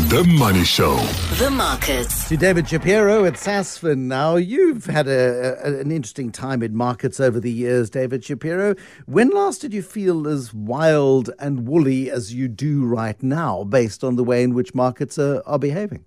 The Money Show. The markets. To David Shapiro at Sasfin. Now, you've had an interesting time in markets over the years, David Shapiro. When last did you feel as wild and woolly as you do right now, based on the way in which markets are behaving?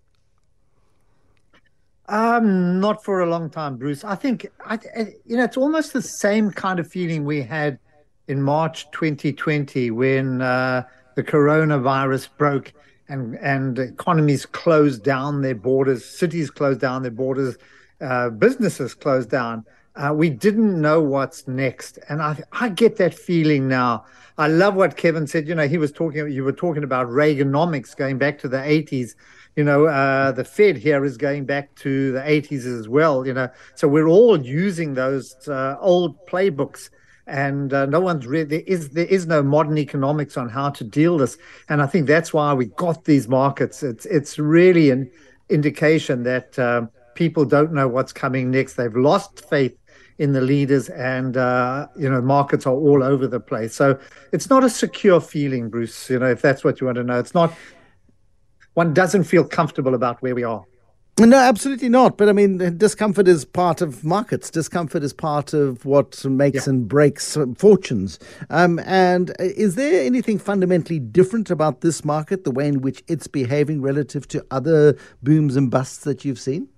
Not for a long time, Bruce. I think, it's almost the same kind of feeling we had in March 2020 when the coronavirus broke and economies closed down their borders, cities closed down their borders, businesses closed down. We didn't know what's next. And I get that feeling now. I love what Kevin said. You were talking about Reaganomics going back to the 80s. The Fed here is going back to the 80s as well, So we're all using those old playbooks. And no one's really, there is no modern economics on how to deal this. And I think that's why we got these markets. It's really an indication that people don't know what's coming next. They've lost faith in the leaders, and markets are all over the place. So it's not a secure feeling, Bruce, if that's what you want to know. It's not, one doesn't feel comfortable about where we are. No, absolutely not. But I mean, discomfort is part of markets. Discomfort is part of what makes and breaks fortunes. And is there anything fundamentally different about this market, the way in which it's behaving relative to other booms and busts that you've seen?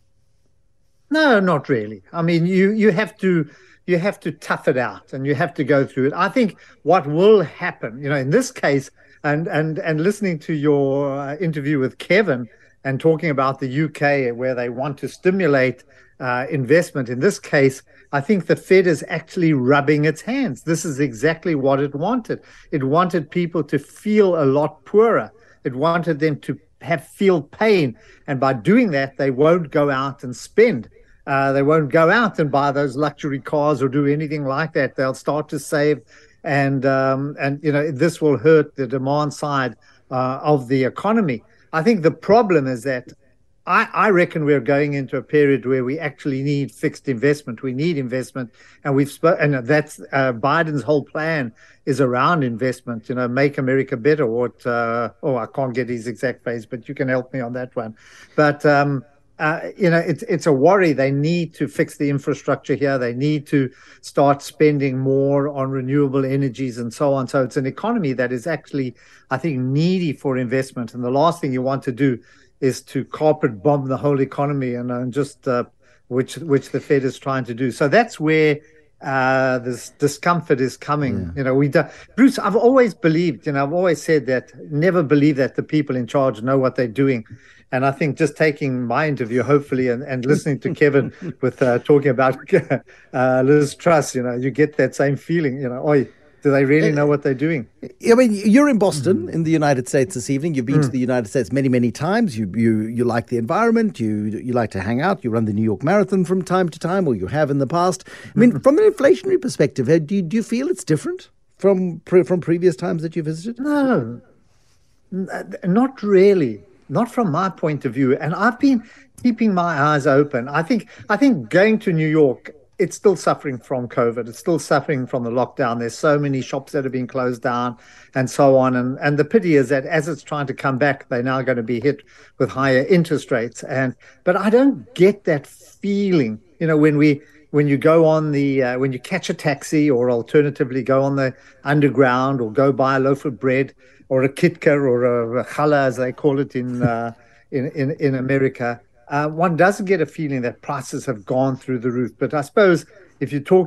No, not really. I mean, you have to tough it out, and you have to go through it. I think what will happen, in this case, and listening to your interview with Kevin, and talking about the UK, where they want to stimulate investment. In this case, I think the Fed is actually rubbing its hands. This is exactly what it wanted. It wanted people to feel a lot poorer. It wanted them to feel pain. And by doing that, they won't go out and spend. They won't go out and buy those luxury cars or do anything like that. They'll start to save. And this will hurt the demand side of the economy. I think the problem is that I reckon we're going into a period where we actually need fixed investment. We need investment, and and that's Biden's whole plan is around investment. Make America better. I can't get his exact phrase, but you can help me on that one. But it's a worry. They need to fix the infrastructure here. They need to start spending more on renewable energies and so on. So it's an economy that is actually, I think, needy for investment. And the last thing you want to do is to carpet bomb the whole economy, and just which the Fed is trying to do. So that's where this discomfort is coming. Yeah. Bruce, I've always believed, I've always said that never believe that the people in charge know what they're doing. And I think just taking my interview, hopefully, and listening to Kevin with talking about Liz Truss, you get that same feeling, do they really know what they're doing? I mean, you're in Boston in the United States this evening. You've been to the United States many, many times. You like the environment. You like to hang out. You run the New York Marathon from time to time, or you have in the past. I mean, from an inflationary perspective, do you feel it's different from previous times that you visited? No, not really. Not from my point of view. And I've been keeping my eyes open. I think going to New York, it's still suffering from COVID. It's still suffering from the lockdown. There's so many shops that have been closed down and so on. And the pity is that as it's trying to come back, they're now going to be hit with higher interest rates. But I don't get that feeling, when you go on when you catch a taxi, or alternatively go on the underground, or go buy a loaf of bread, or a kitka, or a challah, as they call it in America, one doesn't get a feeling that prices have gone through the roof. But I suppose if you talk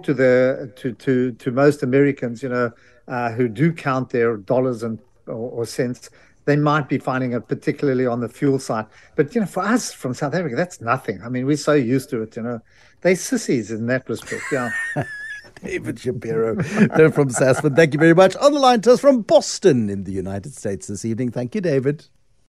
to most Americans, who do count their dollars or cents, they might be finding it particularly on the fuel side. But for us from South Africa, that's nothing. I mean, we're so used to it. They're sissies in that respect. Yeah. David Shapiro from Sasfin. Thank you very much. On the line to us from Boston in the United States this evening. Thank you, David.